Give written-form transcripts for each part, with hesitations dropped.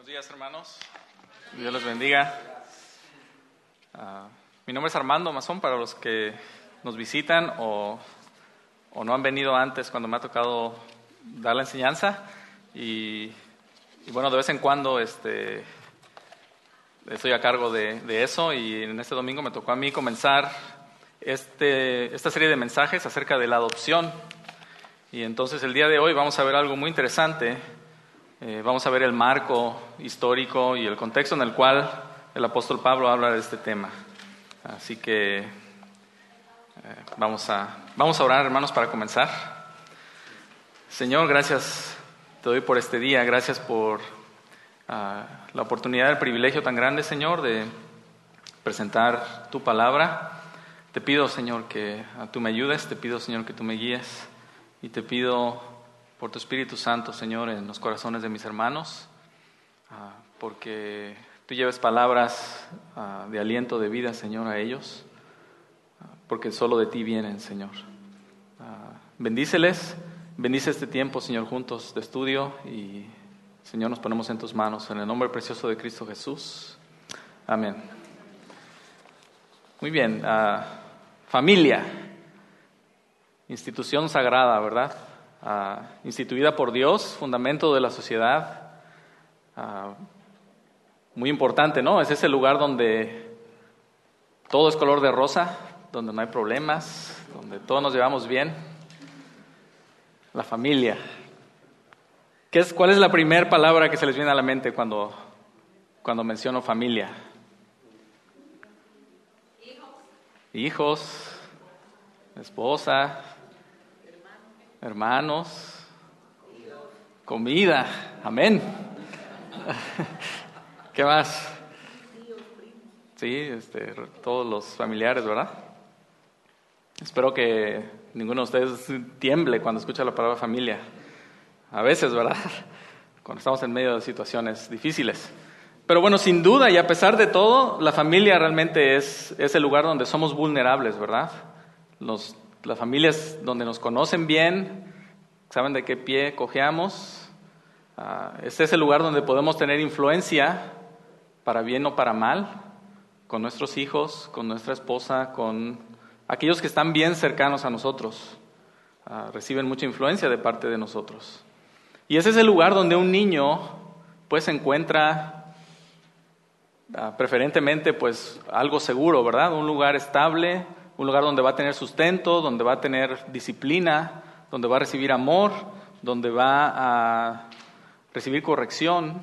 Buenos días, hermanos. Dios los bendiga. Mi nombre es Armando Mazón, para los que nos visitan o no han venido antes cuando me ha tocado dar la enseñanza. Y bueno, de vez en cuando estoy a cargo de eso, y en este domingo me tocó a mí comenzar esta serie de mensajes acerca de la adopción. Y entonces el día de hoy vamos a ver algo muy interesante. Vamos a ver el marco histórico y el contexto en el cual el apóstol Pablo habla de este tema. Así que vamos a orar, hermanos, para comenzar. Señor, gracias te doy por este día. Gracias por la oportunidad, el privilegio tan grande, Señor, de presentar tu palabra. Te pido, Señor, que tú me ayudes. Te pido, Señor, que tú me guíes. Y te pido por tu Espíritu Santo, Señor, en los corazones de mis hermanos, porque tú lleves palabras de aliento, de vida, Señor, a ellos, porque solo de ti vienen, Señor. Bendíceles, bendice este tiempo, Señor, juntos de estudio, y, Señor, nos ponemos en tus manos, en el nombre precioso de Cristo Jesús. Amén. Muy bien, familia, institución sagrada, ¿verdad? Instituida por Dios, fundamento de la sociedad, muy importante, ¿no? Es ese lugar donde todo es color de rosa, donde no hay problemas, donde todos nos llevamos bien. La familia. ¿Cuál es la primera palabra que se les viene a la mente cuando menciono familia? Hijos, esposa, hermanos, comida, amén. ¿Qué más? Sí, todos los familiares, ¿verdad? Espero que ninguno de ustedes tiemble cuando escucha la palabra familia. A veces, ¿verdad? Cuando estamos en medio de situaciones difíciles. Pero bueno, sin duda y a pesar de todo, la familia realmente es el lugar donde somos vulnerables, ¿verdad? Las familias donde nos conocen bien, saben de qué pie cojeamos. Este es el lugar donde podemos tener influencia, para bien o para mal, con nuestros hijos, con nuestra esposa, con aquellos que están bien cercanos a nosotros. Reciben mucha influencia de parte de nosotros. Y ese es el lugar donde un niño pues se encuentra preferentemente pues algo seguro, ¿verdad? Un lugar estable, un lugar donde va a tener sustento, donde va a tener disciplina, donde va a recibir amor, donde va a recibir corrección,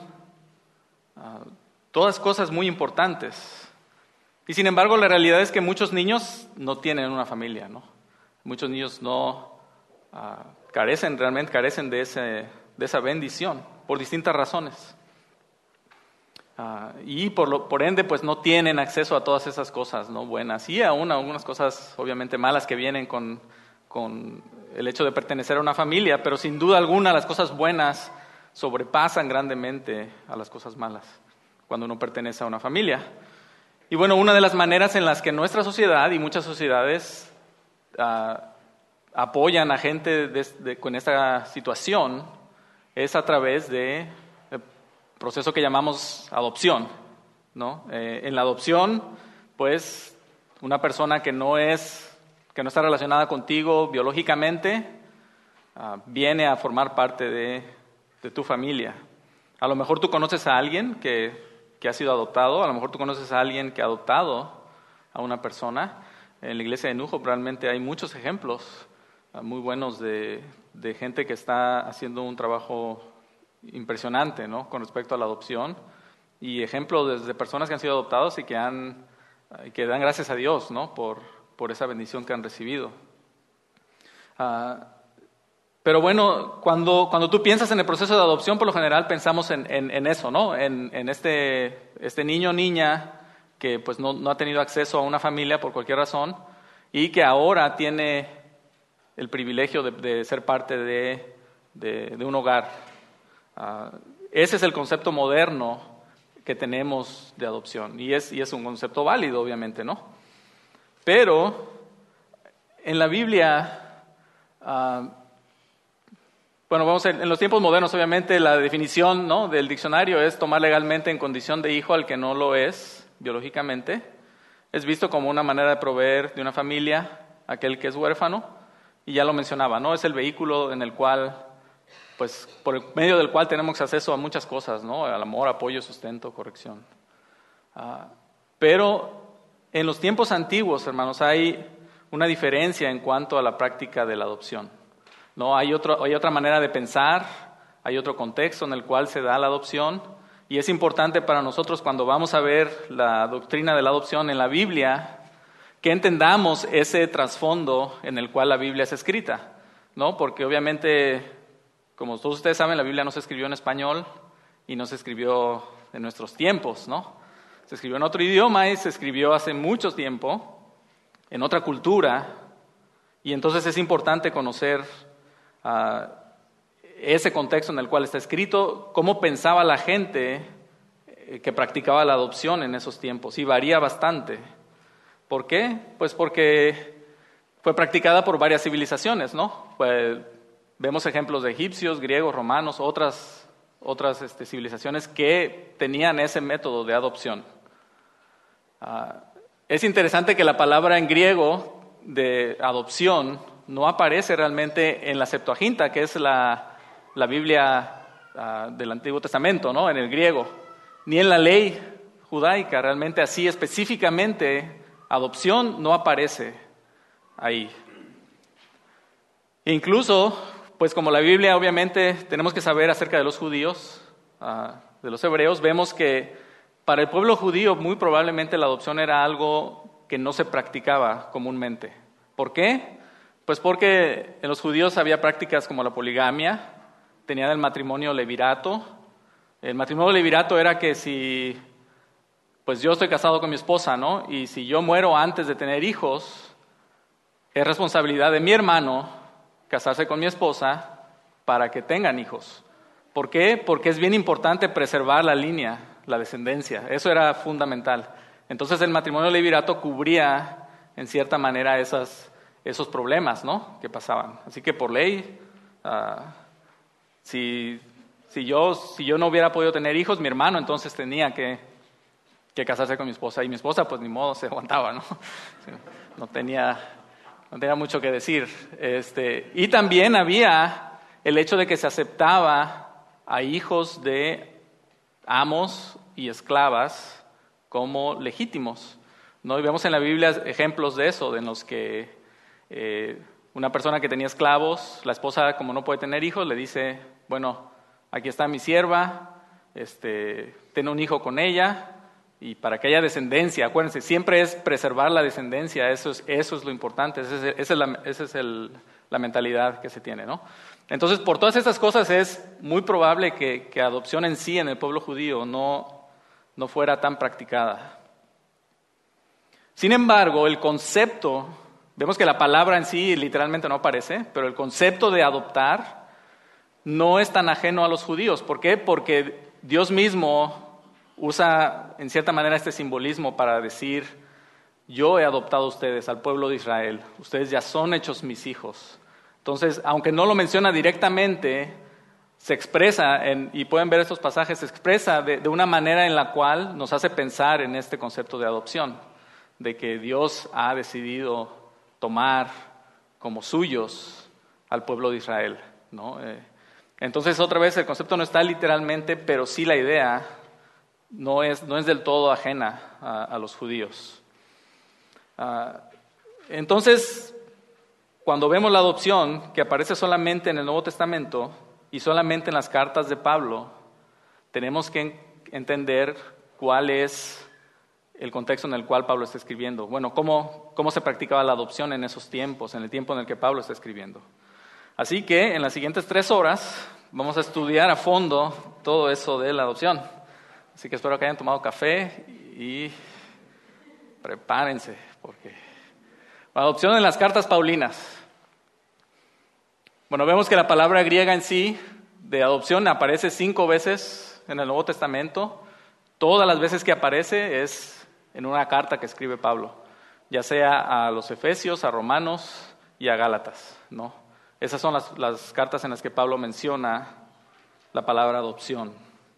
todas cosas muy importantes. Y sin embargo, la realidad es que muchos niños no tienen una familia, ¿no? Muchos niños no carecen de esa bendición por distintas razones. Y por ende, pues no tienen acceso a todas esas cosas, ¿no? Buenas, y aún algunas cosas obviamente malas que vienen con el hecho de pertenecer a una familia, pero sin duda alguna las cosas buenas sobrepasan grandemente a las cosas malas cuando uno pertenece a una familia. Y bueno, una de las maneras en las que nuestra sociedad y muchas sociedades apoyan a gente con esta situación es a través de proceso que llamamos adopción, ¿no? En la adopción, pues, una persona que no está relacionada contigo biológicamente, viene a formar parte de tu familia. A lo mejor tú conoces a alguien que ha sido adoptado, a lo mejor tú conoces a alguien que ha adoptado a una persona. En la iglesia de Nujo realmente hay muchos ejemplos muy buenos de gente que está haciendo un trabajo impresionante, ¿no? Con respecto a la adopción, y ejemplos de personas que han sido adoptados y que dan gracias a Dios, ¿no? por esa bendición que han recibido. Pero bueno, cuando tú piensas en el proceso de adopción, por lo general pensamos en eso, ¿no? En este niño o niña que pues no ha tenido acceso a una familia por cualquier razón y que ahora tiene el privilegio de ser parte de un hogar. Ese es el concepto moderno que tenemos de adopción, y es un concepto válido, obviamente, ¿no? Pero en la Biblia Bueno, vamos en los tiempos modernos, obviamente, la definición, ¿no?, del diccionario es tomar legalmente en condición de hijo al que no lo es biológicamente. Es visto como una manera de proveer de una familia aquel que es huérfano, y ya lo mencionaba, ¿no? Es el vehículo en el cual, pues, por el medio del cual tenemos acceso a muchas cosas, ¿no? Al amor, apoyo, sustento, corrección. Pero en los tiempos antiguos, hermanos, hay una diferencia en cuanto a la práctica de la adopción, ¿no? Hay otra manera de pensar, hay otro contexto en el cual se da la adopción, y es importante para nosotros cuando vamos a ver la doctrina de la adopción en la Biblia, que entendamos ese trasfondo en el cual la Biblia es escrita, ¿no? Porque obviamente, como todos ustedes saben, la Biblia no se escribió en español y no se escribió en nuestros tiempos, ¿no? Se escribió en otro idioma y se escribió hace mucho tiempo, en otra cultura, y entonces es importante conocer ese contexto en el cual está escrito, cómo pensaba la gente que practicaba la adopción en esos tiempos, y varía bastante. ¿Por qué? Pues porque fue practicada por varias civilizaciones, ¿no? Pues vemos ejemplos de egipcios, griegos, romanos, otras civilizaciones que tenían ese método de adopción. Es interesante que la palabra en griego de adopción no aparece realmente en la Septuaginta, que es la Biblia del Antiguo Testamento, ¿no?, en el griego, ni en la ley judaica, realmente así específicamente, adopción no aparece ahí. E incluso, pues como la Biblia obviamente tenemos que saber acerca de los judíos, de los hebreos, vemos que para el pueblo judío muy probablemente la adopción era algo que no se practicaba comúnmente. ¿Por qué? Pues porque en los judíos había prácticas como la poligamia, tenían el matrimonio levirato. El matrimonio levirato era que si, pues yo estoy casado con mi esposa, ¿no?, y si yo muero antes de tener hijos, es responsabilidad de mi hermano casarse con mi esposa para que tengan hijos. ¿Por qué? Porque es bien importante preservar la línea, la descendencia. Eso era fundamental. Entonces el matrimonio levirato cubría, en cierta manera, esos problemas, ¿no?, que pasaban. Así que por ley, si yo no hubiera podido tener hijos, mi hermano entonces tenía que casarse con mi esposa, y mi esposa pues ni modo se aguantaba, ¿no? No tenía mucho que decir. Y también había el hecho de que se aceptaba a hijos de amos y esclavas como legítimos, ¿no? Y vemos en la Biblia ejemplos de eso, en los que una persona que tenía esclavos, la esposa, como no puede tener hijos, le dice, bueno, aquí está mi sierva, ten un hijo con ella, y para que haya descendencia. Acuérdense, siempre es preservar la descendencia, eso es lo importante, esa es la mentalidad que se tiene, ¿no? Entonces, por todas estas cosas es muy probable que adopción en sí en el pueblo judío no fuera tan practicada. Sin embargo, el concepto, vemos que la palabra en sí literalmente no aparece, pero el concepto de adoptar no es tan ajeno a los judíos. ¿Por qué? Porque Dios mismo usa en cierta manera este simbolismo para decir, yo he adoptado a ustedes, al pueblo de Israel, ustedes ya son hechos mis hijos. Entonces, aunque no lo menciona directamente, se expresa, y pueden ver estos pasajes, se expresa de una manera en la cual nos hace pensar en este concepto de adopción, de que Dios ha decidido tomar como suyos al pueblo de Israel, ¿no? Entonces, otra vez, el concepto no está literalmente, pero sí la idea no es del todo ajena a los judíos. Entonces, cuando vemos la adopción, que aparece solamente en el Nuevo Testamento y solamente en las cartas de Pablo, tenemos que entender cuál es el contexto en el cual Pablo está escribiendo. Bueno, cómo se practicaba la adopción en esos tiempos, en el tiempo en el que Pablo está escribiendo. Así que en las siguientes 3 horas vamos a estudiar a fondo todo eso de la adopción. Así que espero que hayan tomado café y prepárense, porque la adopción en las cartas paulinas. Bueno, vemos que la palabra griega en sí de adopción aparece 5 veces en el Nuevo Testamento. Todas las veces que aparece es en una carta que escribe Pablo, ya sea a los Efesios, a Romanos y a Gálatas, ¿no? Esas son las cartas en las que Pablo menciona la palabra adopción.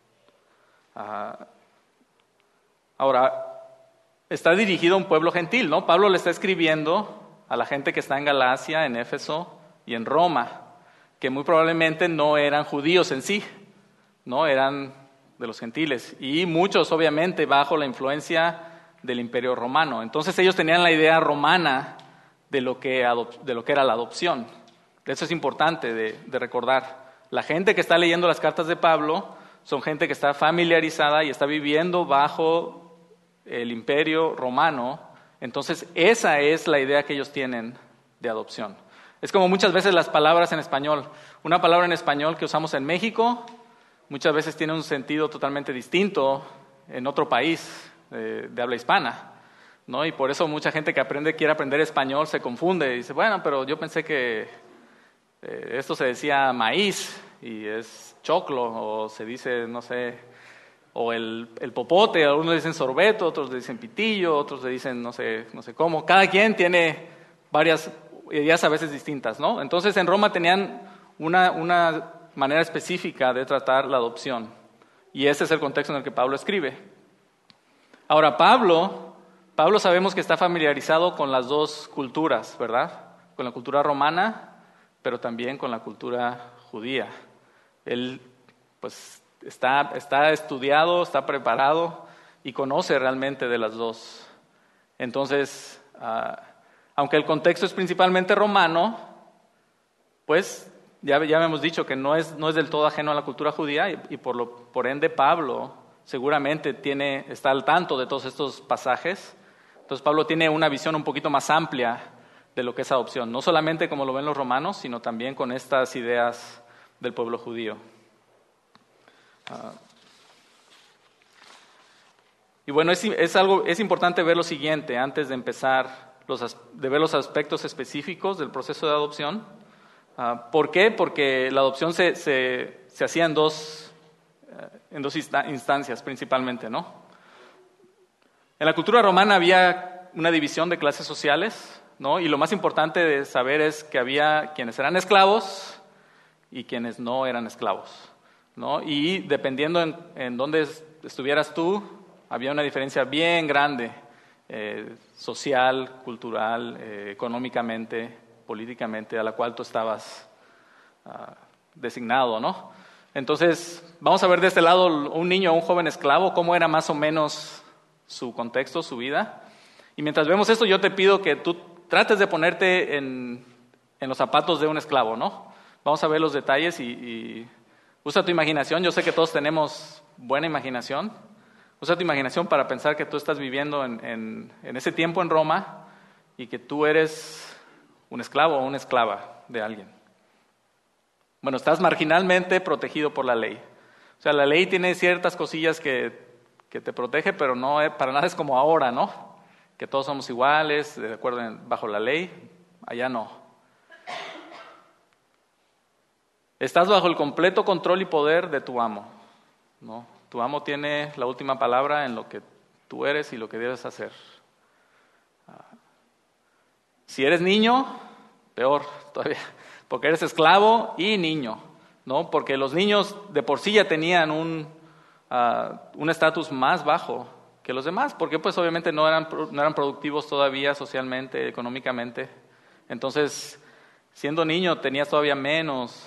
Ahora, está dirigido a un pueblo gentil, ¿no? Pablo le está escribiendo a la gente que está en Galacia, en Éfeso y en Roma, que muy probablemente no eran judíos en sí, no eran de los gentiles, y muchos obviamente bajo la influencia del Imperio Romano. Entonces ellos tenían la idea romana de lo que era la adopción. Eso es importante de recordar. La gente que está leyendo las cartas de Pablo son gente que está familiarizada y está viviendo bajo el Imperio Romano. Entonces esa es la idea que ellos tienen de adopción. Es como muchas veces las palabras en español. Una palabra en español que usamos en México muchas veces tiene un sentido totalmente distinto en otro país de habla hispana, ¿no? Y por eso mucha gente que quiere aprender español se confunde y dice, bueno, pero yo pensé que esto se decía maíz y es choclo, o se dice, no sé, o el popote, algunos le dicen sorbeto, otros le dicen pitillo, otros le dicen no sé cómo. Cada quien tiene varias ideas a veces distintas, ¿no? Entonces en Roma tenían una manera específica de tratar la adopción, y ese es el contexto en el que Pablo escribe. Ahora, Pablo sabemos que está familiarizado con las dos culturas, ¿verdad? Con la cultura romana, pero también con la cultura judía. Él, pues, está estudiado, está preparado y conoce realmente de las dos. Entonces, aunque el contexto es principalmente romano, pues ya hemos dicho que no es del todo ajeno a la cultura judía, y por ende Pablo seguramente está al tanto de todos estos pasajes. Entonces Pablo tiene una visión un poquito más amplia de lo que es adopción, no solamente como lo ven los romanos, sino también con estas ideas del pueblo judío. Y bueno, es importante ver lo siguiente antes de empezar de ver los aspectos específicos del proceso de adopción. ¿Por qué? Porque la adopción se hacía en dos instancias principalmente, ¿no? En la cultura romana había una división de clases sociales, ¿no? Y lo más importante de saber es que había quienes eran esclavos y quienes no eran esclavos, ¿no? Y dependiendo en dónde estuvieras tú, había una diferencia bien grande, social, cultural, económicamente, políticamente, a la cual tú estabas designado, ¿no? Entonces, vamos a ver de este lado un niño o un joven esclavo, cómo era más o menos su contexto, su vida. Y mientras vemos esto, yo te pido que tú trates de ponerte en los zapatos de un esclavo, ¿no? Vamos a ver los detalles y usa tu imaginación. Yo sé que todos tenemos buena imaginación. Usa tu imaginación para pensar que tú estás viviendo en ese tiempo en Roma y que tú eres un esclavo o una esclava de alguien. Bueno, estás marginalmente protegido por la ley. O sea, la ley tiene ciertas cosillas que te protege, pero no para nada es como ahora, ¿no? Que todos somos iguales, de acuerdo bajo la ley. Allá no. Estás bajo el completo control y poder de tu amo, ¿no? Tu amo tiene la última palabra en lo que tú eres y lo que debes hacer. Si eres niño, peor todavía, porque eres esclavo y niño, ¿no? Porque los niños de por sí ya tenían un estatus más bajo que los demás, porque pues obviamente no eran productivos todavía socialmente, económicamente. Entonces, siendo niño tenías todavía menos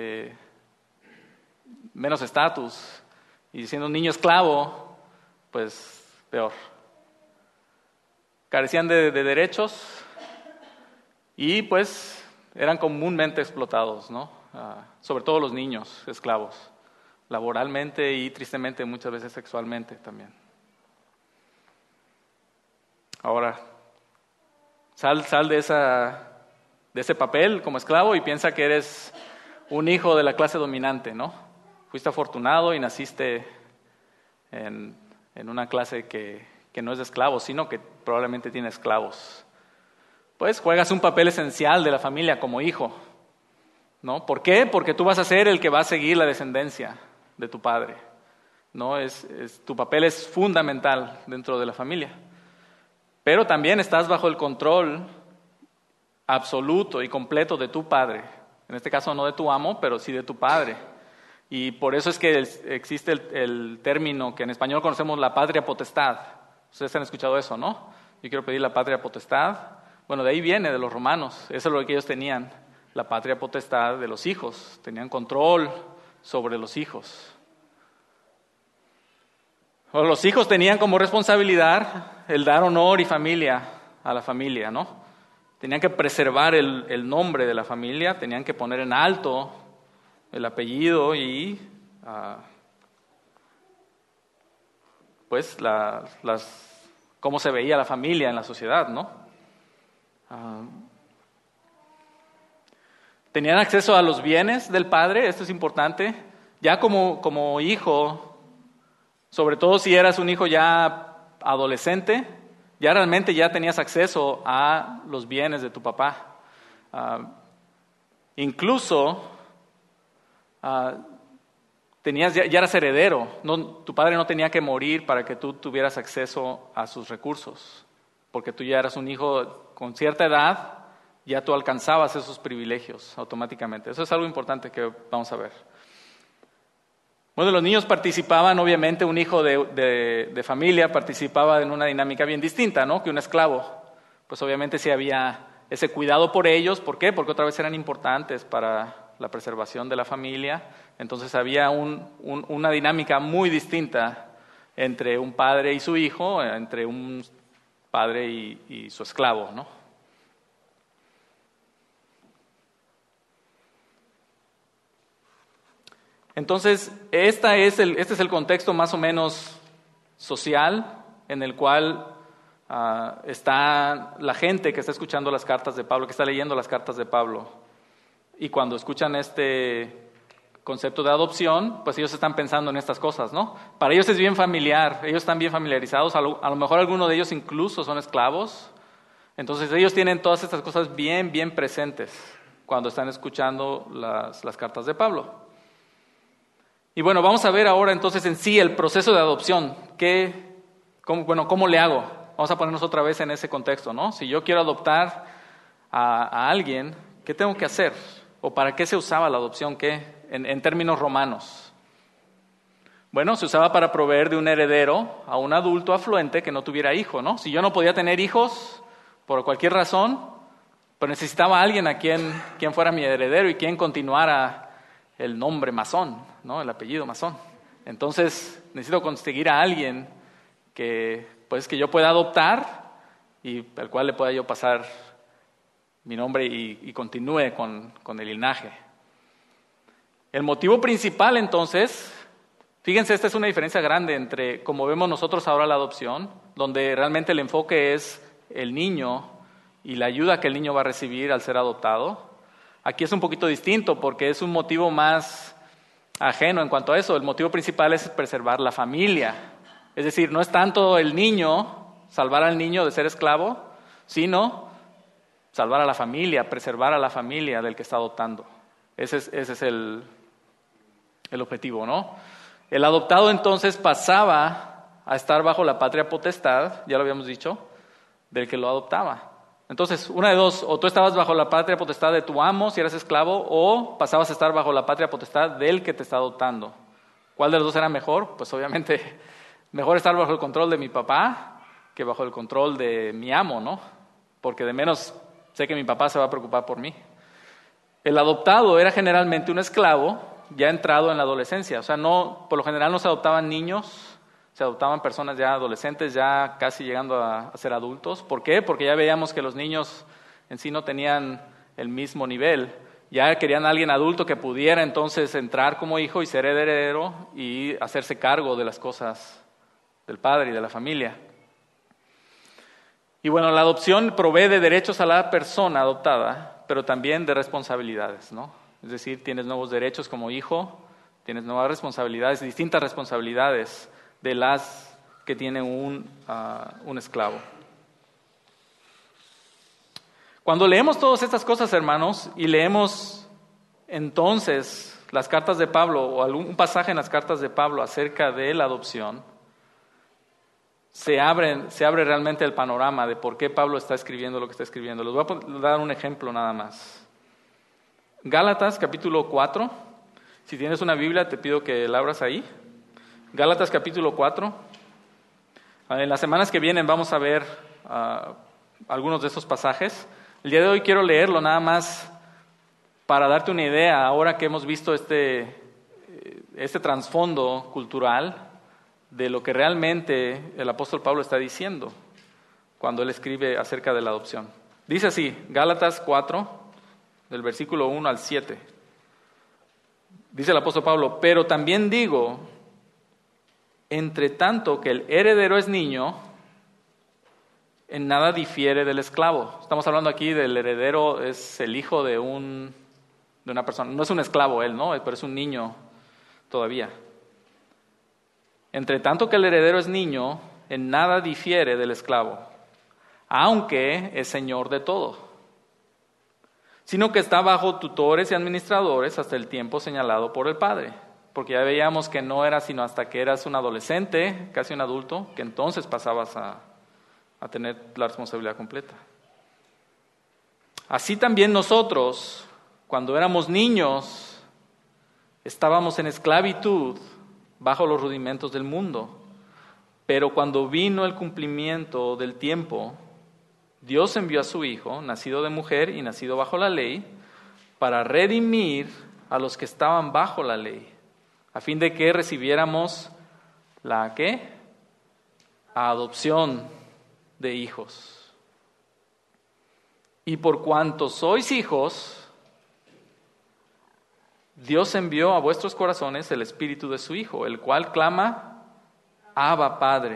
estatus, y siendo un niño esclavo, pues peor. Carecían de derechos y pues eran comúnmente explotados, ¿no? Sobre todo los niños esclavos, laboralmente y tristemente muchas veces sexualmente también. Ahora, sal de ese papel como esclavo y piensa que eres un hijo de la clase dominante, ¿no? Fuiste afortunado y naciste en una clase que no es de esclavos, sino que probablemente tiene esclavos. Pues juegas un papel esencial de la familia como hijo, ¿no? ¿Por qué? Porque tú vas a ser el que va a seguir la descendencia de tu padre, ¿no? Tu papel es fundamental dentro de la familia. Pero también estás bajo el control absoluto y completo de tu padre, En este caso no de tu amo, pero sí de tu padre. Y por eso es que existe el término que en español conocemos la patria potestad. Ustedes han escuchado eso, ¿no? Yo quiero pedir la patria potestad. Bueno, de ahí viene, de los romanos. Eso es lo que ellos tenían, la patria potestad de los hijos. Tenían control sobre los hijos. O los hijos tenían como responsabilidad el dar honor y familia a la familia, ¿no? Tenían que preservar el nombre de la familia, tenían que poner en alto el apellido y pues cómo se veía la familia en la sociedad, ¿no? Tenían acceso a los bienes del padre, esto es importante, ya como hijo, sobre todo si eras un hijo ya adolescente, ya realmente ya tenías acceso a los bienes de tu papá. Incluso ya eras heredero. Tu padre no tenía que morir para que tú tuvieras acceso a sus recursos, porque tú ya eras un hijo con cierta edad, ya tú alcanzabas esos privilegios automáticamente. Eso es algo importante que vamos a ver. Bueno, los niños participaban, obviamente, un hijo de familia participaba en una dinámica bien distinta, ¿no?, que un esclavo. Pues obviamente sí había ese cuidado por ellos. ¿Por qué? Porque otra vez eran importantes para la preservación de la familia. Entonces había una dinámica muy distinta entre un padre y su hijo, entre un padre y su esclavo, ¿no? Entonces, este es el contexto más o menos social en el cual está la gente que está escuchando las cartas de Pablo, que está leyendo las cartas de Pablo. Y cuando escuchan este concepto de adopción, pues ellos están pensando en estas cosas, ¿no? Para ellos es bien familiar, ellos están bien familiarizados, a lo mejor algunos de ellos incluso son esclavos. Entonces ellos tienen todas estas cosas bien presentes cuando están escuchando las cartas de Pablo. Y bueno, vamos a ver ahora entonces en sí el proceso de adopción. ¿Cómo le hago? Vamos a ponernos otra vez en ese contexto, ¿no? Si yo quiero adoptar a alguien, ¿qué tengo que hacer? ¿O para qué se usaba la adopción? En términos romanos. Bueno, se usaba para proveer de un heredero a un adulto afluente que no tuviera hijo, ¿no? Si yo no podía tener hijos por cualquier razón, pues necesitaba a alguien a quien fuera mi heredero y quien continuara el nombre masón, ¿no?, el apellido masón. Entonces necesito conseguir a alguien que yo pueda adoptar y al cual le pueda yo pasar mi nombre y continúe con el linaje. El motivo principal entonces, fíjense, esta es una diferencia grande entre como vemos nosotros ahora la adopción, donde realmente el enfoque es el niño y la ayuda que el niño va a recibir al ser adoptado. Aquí es un poquito distinto porque es un motivo más ajeno en cuanto a eso. El motivo principal es preservar la familia. Es decir, no es tanto el niño, salvar al niño de ser esclavo, sino salvar a la familia, preservar a la familia del que está adoptando. Ese es el objetivo, ¿no? El adoptado entonces pasaba a estar bajo la patria potestad, ya lo habíamos dicho, del que lo adoptaba. Entonces, una de dos, o tú estabas bajo la patria potestad de tu amo si eras esclavo, o pasabas a estar bajo la patria potestad del que te está adoptando. ¿Cuál de los dos era mejor? Pues obviamente mejor estar bajo el control de mi papá que bajo el control de mi amo, ¿no? Porque de menos sé que mi papá se va a preocupar por mí. El adoptado era generalmente un esclavo ya entrado en la adolescencia. O sea, por lo general no se adoptaban niños, se adoptaban personas ya adolescentes, ya casi llegando a ser adultos. ¿Por qué? Porque ya veíamos que los niños en sí no tenían el mismo nivel. Ya querían a alguien adulto que pudiera entonces entrar como hijo y ser heredero y hacerse cargo de las cosas del padre y de la familia. Y bueno, la adopción provee de derechos a la persona adoptada, pero también de responsabilidades, ¿no? Es decir, tienes nuevos derechos como hijo, tienes nuevas responsabilidades, distintas responsabilidades de las que tiene un esclavo. Cuando leemos todas estas cosas, hermanos, y leemos entonces las cartas de Pablo o algún pasaje en las cartas de Pablo acerca de la adopción, se abre realmente el panorama de por qué Pablo está escribiendo lo que está escribiendo. Les voy a dar un ejemplo nada más. Gálatas capítulo 4. Si tienes una Biblia, te pido que la abras ahí. Gálatas capítulo 4. En las semanas que vienen vamos a ver algunos de estos pasajes. El día de hoy quiero leerlo nada más para darte una idea, ahora que hemos visto este trasfondo cultural de lo que realmente el apóstol Pablo está diciendo cuando él escribe acerca de la adopción. Dice así, Gálatas 4, del versículo 1 al 7. Dice el apóstol Pablo, pero también digo, entre tanto que el heredero es niño, en nada difiere del esclavo. Estamos hablando aquí del heredero, es el hijo de una persona. No es un esclavo él, ¿no? Pero es un niño todavía. Entre tanto que el heredero es niño, en nada difiere del esclavo, aunque es señor de todo, sino que está bajo tutores y administradores hasta el tiempo señalado por el padre. Porque ya veíamos que no era sino hasta que eras un adolescente, casi un adulto, que entonces pasabas a tener la responsabilidad completa. Así también nosotros, cuando éramos niños, estábamos en esclavitud bajo los rudimentos del mundo. Pero cuando vino el cumplimiento del tiempo, Dios envió a su Hijo, nacido de mujer y nacido bajo la ley, para redimir a los que estaban bajo la ley, a fin de que recibiéramos la ¿qué? Adopción de hijos. Y por cuanto sois hijos, Dios envió a vuestros corazones el espíritu de su Hijo, el cual clama, Abba, Padre.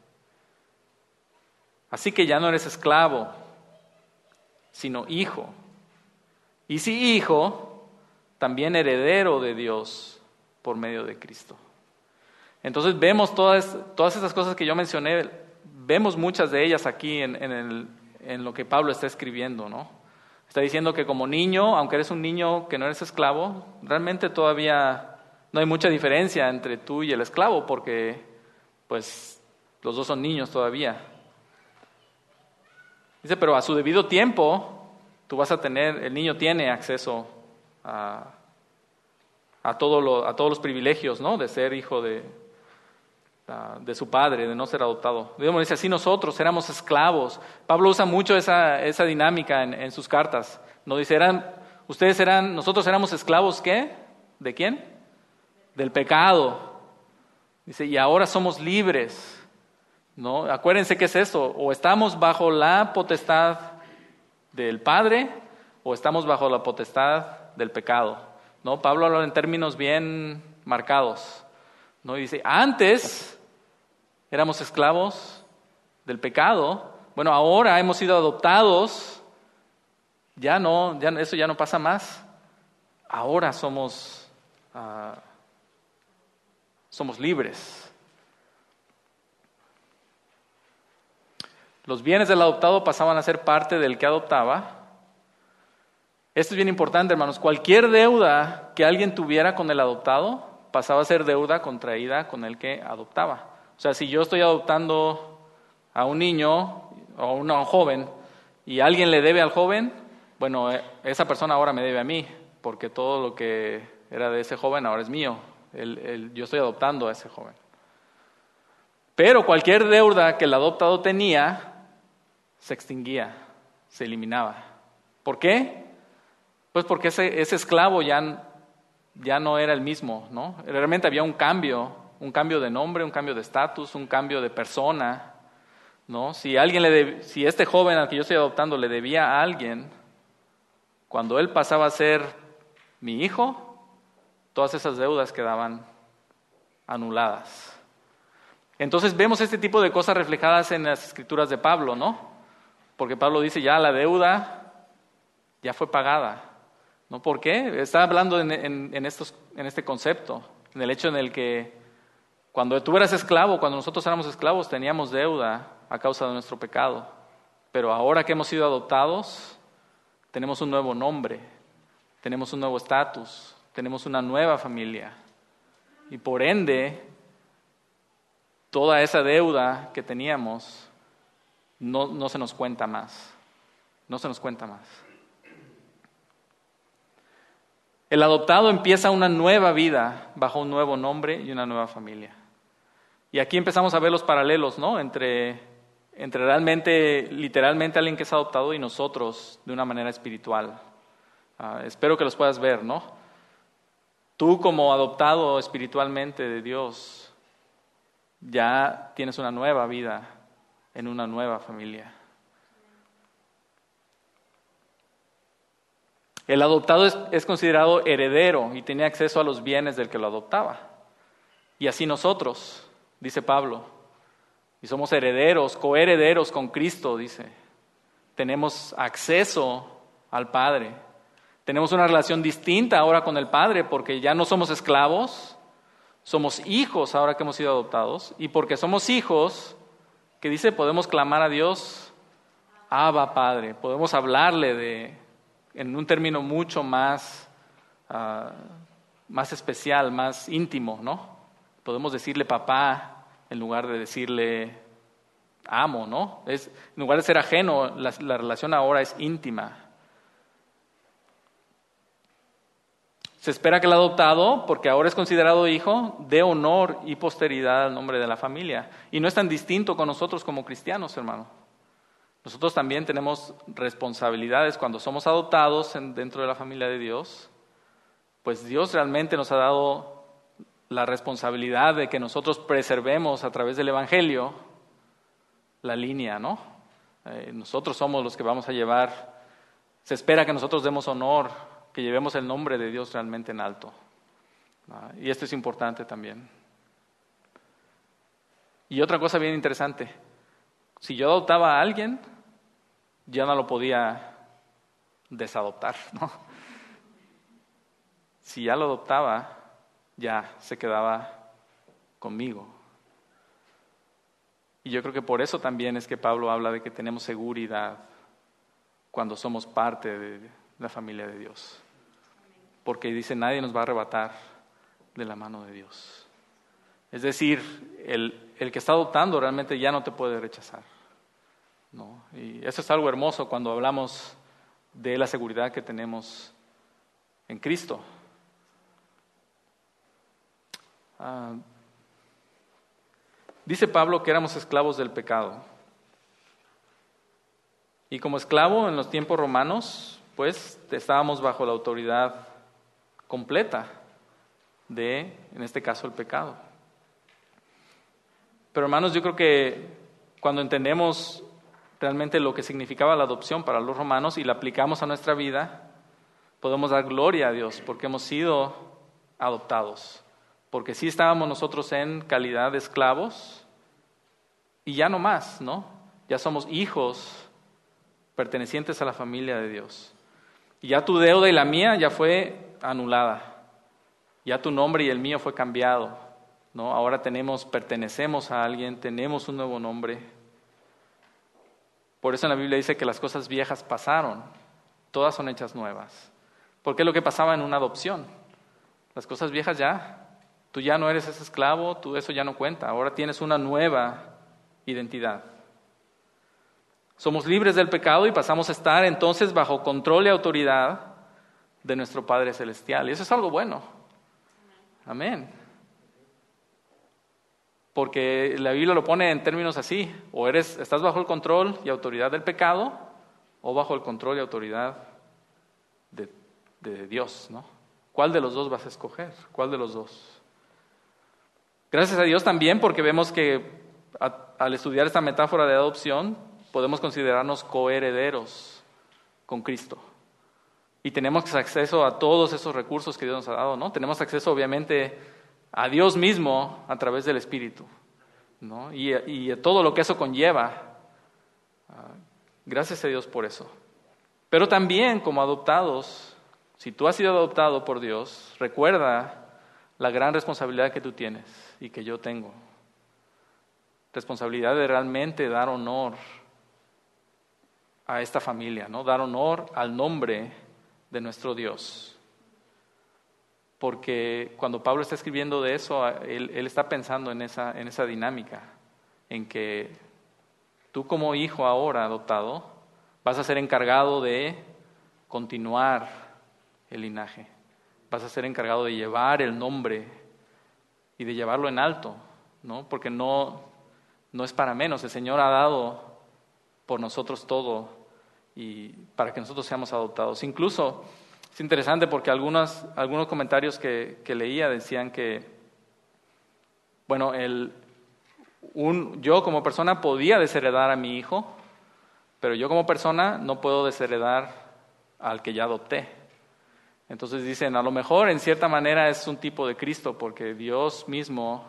Así que ya no eres esclavo, sino hijo. Y si hijo, también heredero de Dios por medio de Cristo. Entonces vemos todas esas cosas que yo mencioné, vemos muchas de ellas aquí en lo que Pablo está escribiendo, ¿no? Está diciendo que como niño, aunque eres un niño que no eres esclavo, realmente todavía no hay mucha diferencia entre tú y el esclavo, porque pues los dos son niños todavía. Dice, pero a su debido tiempo, el niño tiene acceso a todos los privilegios, ¿no? De ser hijo de su padre, de no ser adoptado. Dice, así nosotros éramos esclavos. Pablo usa mucho esa dinámica en sus cartas. No dice, nosotros éramos esclavos, ¿qué? ¿De quién? Del pecado. Dice, y ahora somos libres, ¿no? Acuérdense qué es eso, o estamos bajo la potestad del Padre, o estamos bajo la potestad del pecado, ¿no? Pablo habla en términos bien marcados, ¿no? Y dice, antes éramos esclavos del pecado, bueno, ahora hemos sido adoptados, eso ya no pasa más, ahora somos libres. Los bienes del adoptado pasaban a ser parte del que adoptaba. Esto es bien importante, hermanos. Cualquier deuda que alguien tuviera con el adoptado pasaba a ser deuda contraída con el que adoptaba. O sea, si yo estoy adoptando a un niño o a un joven y alguien le debe al joven, bueno, esa persona ahora me debe a mí, porque todo lo que era de ese joven ahora es mío. Yo estoy adoptando a ese joven. Pero cualquier deuda que el adoptado tenía se extinguía, se eliminaba. ¿Por qué? Pues porque ese esclavo ya no era el mismo, ¿no? Realmente había un cambio de nombre, un cambio de estatus, un cambio de persona, ¿no? Si este joven al que yo estoy adoptando le debía a alguien, cuando él pasaba a ser mi hijo, todas esas deudas quedaban anuladas. Entonces vemos este tipo de cosas reflejadas en las escrituras de Pablo, ¿no? Porque Pablo dice, ya la deuda ya fue pagada, ¿no? ¿Por qué? Está hablando en este concepto, en el hecho en el que cuando tú eras esclavo, cuando nosotros éramos esclavos, teníamos deuda a causa de nuestro pecado. Pero ahora que hemos sido adoptados, tenemos un nuevo nombre, tenemos un nuevo estatus, tenemos una nueva familia. Y por ende, toda esa deuda que teníamos no se nos cuenta más. No se nos cuenta más. El adoptado empieza una nueva vida bajo un nuevo nombre y una nueva familia. Y aquí empezamos a ver los paralelos, ¿no? Entre realmente, literalmente alguien que es adoptado y nosotros de una manera espiritual. Espero que los puedas ver, ¿no? Tú como adoptado espiritualmente de Dios, ya tienes una nueva vida en una nueva familia. El adoptado es considerado heredero y tenía acceso a los bienes del que lo adoptaba. Y así nosotros, dice Pablo, y somos herederos, coherederos con Cristo, dice. Tenemos acceso al Padre. Tenemos una relación distinta ahora con el Padre porque ya no somos esclavos, somos hijos ahora que hemos sido adoptados. Y porque somos hijos, que dice, podemos clamar a Dios, Abba, Padre. Podemos hablarle en un término mucho más especial, más íntimo, ¿no? Podemos decirle papá en lugar de decirle amo, ¿no? En lugar de ser ajeno, la relación ahora es íntima. Se espera que el adoptado, porque ahora es considerado hijo, dé honor y posteridad al nombre de la familia. Y no es tan distinto con nosotros como cristianos, hermano. Nosotros también tenemos responsabilidades cuando somos adoptados dentro de la familia de Dios. Pues Dios realmente nos ha dado la responsabilidad de que nosotros preservemos a través del Evangelio la línea, ¿no? Nosotros somos los que vamos a llevar. Se espera que nosotros demos honor, que llevemos el nombre de Dios realmente en alto. Y esto es importante también. Y otra cosa bien interesante, si yo adoptaba a alguien, ya no lo podía desadoptar, ¿no? Si ya lo adoptaba, ya se quedaba conmigo. Y yo creo que por eso también es que Pablo habla de que tenemos seguridad cuando somos parte de la familia de Dios. Porque dice, nadie nos va a arrebatar de la mano de Dios. Es decir, el que está adoptando realmente ya no te puede rechazar, ¿no? Y eso es algo hermoso cuando hablamos de la seguridad que tenemos en Cristo. Dice Pablo que éramos esclavos del pecado. Y como esclavo en los tiempos romanos, pues estábamos bajo la autoridad completa de, en este caso, el pecado. Pero hermanos, yo creo que cuando entendemos realmente lo que significaba la adopción para los romanos y la aplicamos a nuestra vida, podemos dar gloria a Dios porque hemos sido adoptados. Porque sí estábamos nosotros en calidad de esclavos y ya no más, ¿no? Ya somos hijos pertenecientes a la familia de Dios. Y ya tu deuda y la mía ya fue anulada. Ya tu nombre y el mío fue cambiado, ¿no? Ahora pertenecemos a alguien, tenemos un nuevo nombre. Por eso en la Biblia dice que las cosas viejas pasaron, todas son hechas nuevas. Porque es lo que pasaba en una adopción. Las cosas viejas tú ya no eres ese esclavo, eso ya no cuenta. Ahora tienes una nueva identidad. Somos libres del pecado y pasamos a estar entonces bajo control y autoridad de nuestro Padre Celestial. Y eso es algo bueno. Amén. Porque la Biblia lo pone en términos así: o estás bajo el control y autoridad del pecado, o bajo el control y autoridad de Dios, ¿no? ¿Cuál de los dos vas a escoger? ¿Cuál de los dos? Gracias a Dios también, porque vemos que al estudiar esta metáfora de adopción, podemos considerarnos coherederos con Cristo. Y tenemos acceso a todos esos recursos que Dios nos ha dado, ¿no? Tenemos acceso, obviamente, a Dios mismo a través del Espíritu, ¿no? Y a todo lo que eso conlleva. Gracias a Dios por eso. Pero también, como adoptados, si tú has sido adoptado por Dios, recuerda la gran responsabilidad que tú tienes y que yo tengo. Responsabilidad de realmente dar honor a esta familia, ¿no? Dar honor al nombre de nuestro Dios. Porque cuando Pablo está escribiendo de eso, él está pensando en esa dinámica, en que tú como hijo ahora adoptado vas a ser encargado de continuar el linaje, vas a ser encargado de llevar el nombre y de llevarlo en alto, ¿no? Porque no es para menos. El Señor ha dado por nosotros todo y para que nosotros seamos adoptados. Incluso es interesante porque algunos comentarios que leía decían que, bueno, yo como persona podía desheredar a mi hijo, pero yo como persona no puedo desheredar al que ya adopté. Entonces dicen, a lo mejor en cierta manera es un tipo de Cristo, porque Dios mismo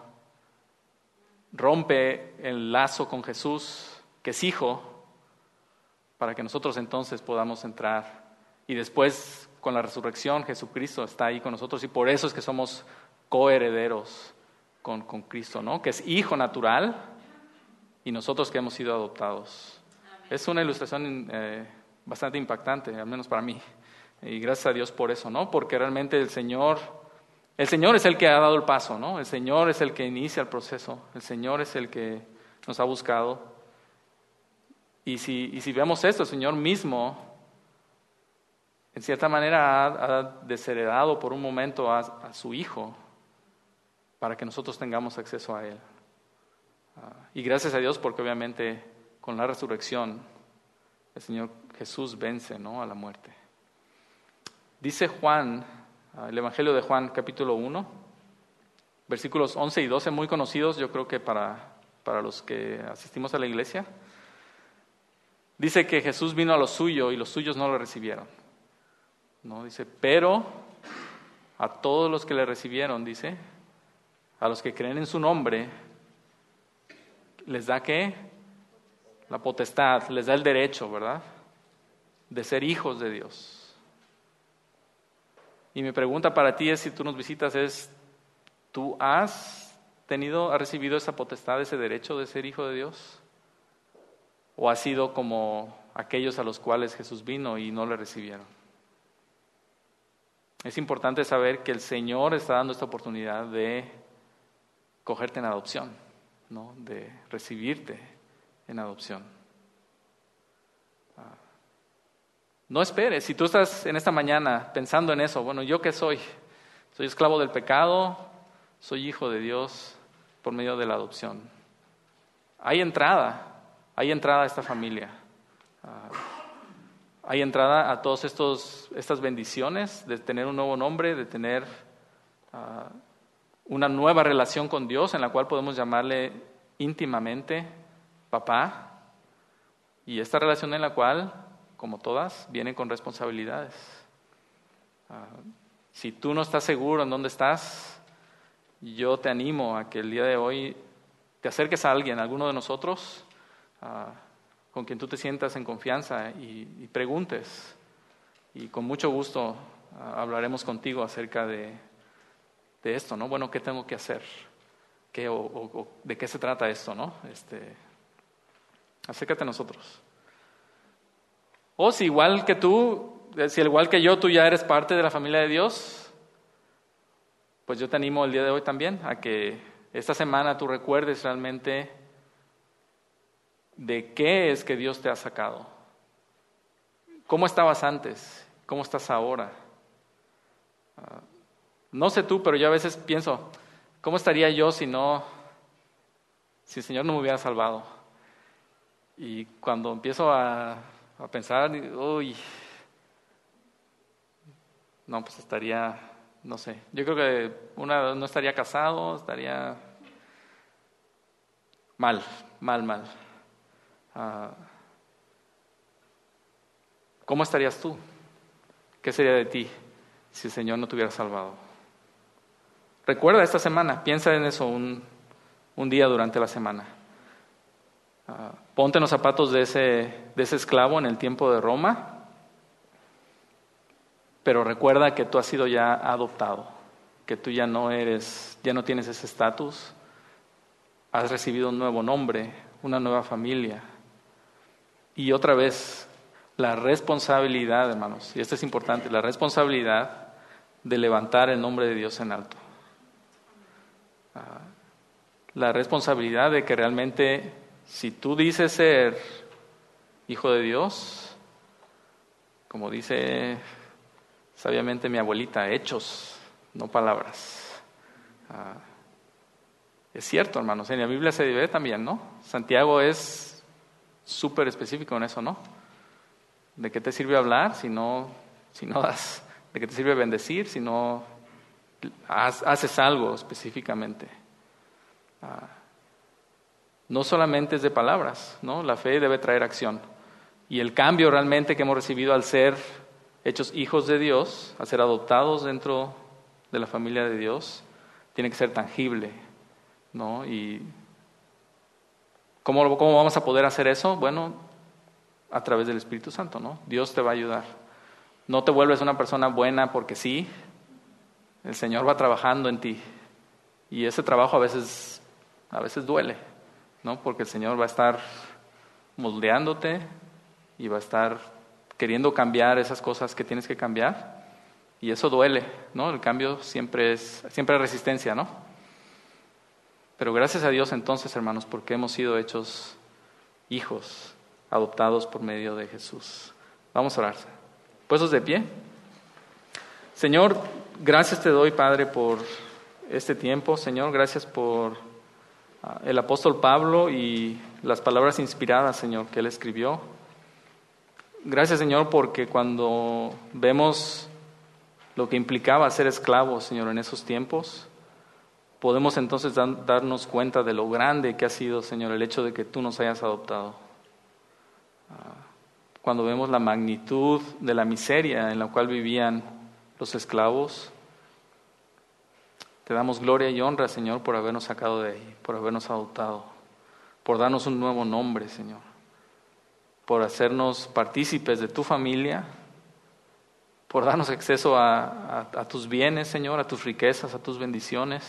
rompe el lazo con Jesús, que es hijo, para que nosotros entonces podamos entrar. Y después, con la resurrección, Jesucristo está ahí con nosotros, y por eso es que somos coherederos con Cristo, ¿no? Que es hijo natural, y nosotros que hemos sido adoptados. Es una ilustración bastante impactante, al menos para mí. Y gracias a Dios por eso, ¿no? Porque realmente el Señor es el que ha dado el paso, ¿no? El Señor es el que inicia el proceso. El Señor es el que nos ha buscado. Y si vemos esto, el Señor mismo, en cierta manera, ha desheredado por un momento a su Hijo para que nosotros tengamos acceso a Él. Y gracias a Dios porque obviamente con la resurrección el Señor Jesús vence, ¿no?, a la muerte. Dice Juan, el Evangelio de Juan, capítulo 1, versículos 11 y 12, muy conocidos, yo creo que para los que asistimos a la iglesia. Dice que Jesús vino a lo suyo y los suyos no lo recibieron. ¿No? Dice, pero a todos los que le recibieron, dice, a los que creen en su nombre, les da ¿qué? La potestad, les da el derecho, ¿verdad?, de ser hijos de Dios. Y mi pregunta para ti es, si tú nos visitas, ¿tú has recibido esa potestad, ese derecho de ser hijo de Dios? ¿O has sido como aquellos a los cuales Jesús vino y no le recibieron? Es importante saber que el Señor está dando esta oportunidad de cogerte en adopción, ¿no?, de recibirte en adopción. No esperes. Si tú estás en esta mañana pensando en eso, bueno, ¿yo qué soy? Soy esclavo del pecado, soy hijo de Dios por medio de la adopción. Hay entrada a esta familia. Hay entrada a todas estas bendiciones de tener un nuevo nombre, de tener una nueva relación con Dios en la cual podemos llamarle íntimamente papá. Y esta relación en la cual, como todas, vienen con responsabilidades. Si tú no estás seguro en dónde estás, yo te animo a que el día de hoy te acerques a alguno de nosotros, con quien tú te sientas en confianza y preguntes. Y con mucho gusto hablaremos contigo acerca de esto, ¿no? Bueno, ¿qué tengo que hacer? ¿De qué se trata esto, no? Acércate a nosotros. O si igual que yo, tú ya eres parte de la familia de Dios, pues yo te animo el día de hoy también a que esta semana tú recuerdes realmente de qué es que Dios te ha sacado. ¿Cómo estabas antes? ¿Cómo estás ahora? No sé tú, pero yo a veces pienso, ¿cómo estaría yo si el Señor no me hubiera salvado? Y cuando empiezo a pensar, uy, no, pues estaría, no sé, yo creo que no estaría casado, estaría mal. ¿Cómo estarías tú? ¿Qué sería de ti si el Señor no te hubiera salvado? Recuerda esta semana, piensa en eso un día durante la semana. Ponte en los zapatos de ese esclavo en el tiempo de Roma, pero recuerda que tú has sido ya adoptado, que tú ya no tienes ese estatus, has recibido un nuevo nombre, una nueva familia. Y otra vez, la responsabilidad, hermanos, y esto es importante, la responsabilidad de levantar el nombre de Dios en alto. La responsabilidad de que realmente, si tú dices ser hijo de Dios, como dice sabiamente mi abuelita, hechos, no palabras. Es cierto, hermanos, en la Biblia se ve también, ¿no? Santiago es súper específico en eso, ¿no? ¿De qué te sirve hablar si no das? ¿De qué te sirve bendecir si no haces algo específicamente? No solamente es de palabras, ¿no? La fe debe traer acción. Y el cambio realmente que hemos recibido al ser hechos hijos de Dios, al ser adoptados dentro de la familia de Dios, tiene que ser tangible, ¿no? ¿Y cómo vamos a poder hacer eso? Bueno, a través del Espíritu Santo, ¿no? Dios te va a ayudar. No te vuelves una persona buena porque sí. El Señor va trabajando en ti. Y ese trabajo a veces duele, ¿no? Porque el Señor va a estar moldeándote y va a estar queriendo cambiar esas cosas que tienes que cambiar. Y eso duele, ¿no? El cambio siempre es resistencia, ¿no? Pero gracias a Dios entonces, hermanos, porque hemos sido hechos hijos, adoptados por medio de Jesús. Vamos a orar. Puestos de pie. Señor, gracias te doy, Padre, por este tiempo. Señor, gracias por el apóstol Pablo y las palabras inspiradas, Señor, que él escribió. Gracias, Señor, porque cuando vemos lo que implicaba ser esclavos, Señor, en esos tiempos, podemos entonces darnos cuenta de lo grande que ha sido, Señor, el hecho de que tú nos hayas adoptado. Cuando vemos la magnitud de la miseria en la cual vivían los esclavos, te damos gloria y honra, Señor, por habernos sacado de ahí, por habernos adoptado, por darnos un nuevo nombre, Señor, por hacernos partícipes de tu familia, por darnos acceso a tus bienes, Señor, a tus riquezas, a tus bendiciones.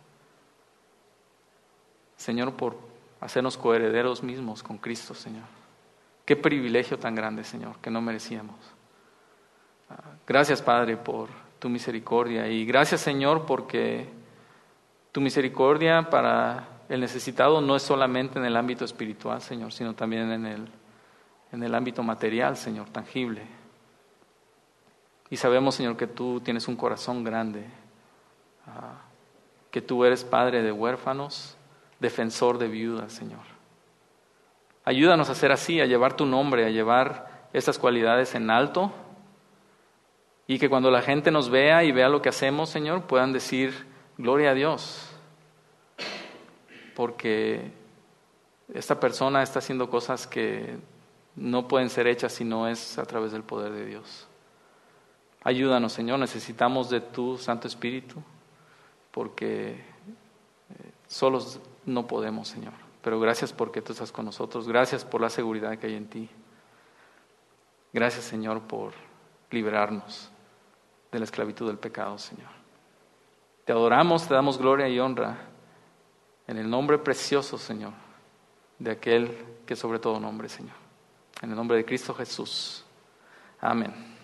Señor, por hacernos coherederos mismos con Cristo, Señor. Qué privilegio tan grande, Señor, que no merecíamos. Gracias, Padre, por tu misericordia. Y gracias, Señor, porque tu misericordia para el necesitado no es solamente en el ámbito espiritual, Señor, sino también en el ámbito material, Señor, tangible. Y sabemos, Señor, que tú tienes un corazón grande, que tú eres padre de huérfanos, defensor de viudas, Señor. Ayúdanos a ser así, a llevar tu nombre, a llevar estas cualidades en alto, y que cuando la gente nos vea y vea lo que hacemos, Señor, puedan decir, gloria a Dios, porque esta persona está haciendo cosas que no pueden ser hechas si no es a través del poder de Dios. Ayúdanos, Señor, necesitamos de tu Santo Espíritu, porque solos no podemos, Señor. Pero gracias porque tú estás con nosotros. Gracias por la seguridad que hay en ti. Gracias, Señor, por liberarnos de la esclavitud del pecado, Señor. Te adoramos, te damos gloria y honra en el nombre precioso, Señor, de aquel que sobre todo nombre, Señor. En el nombre de Cristo Jesús. Amén.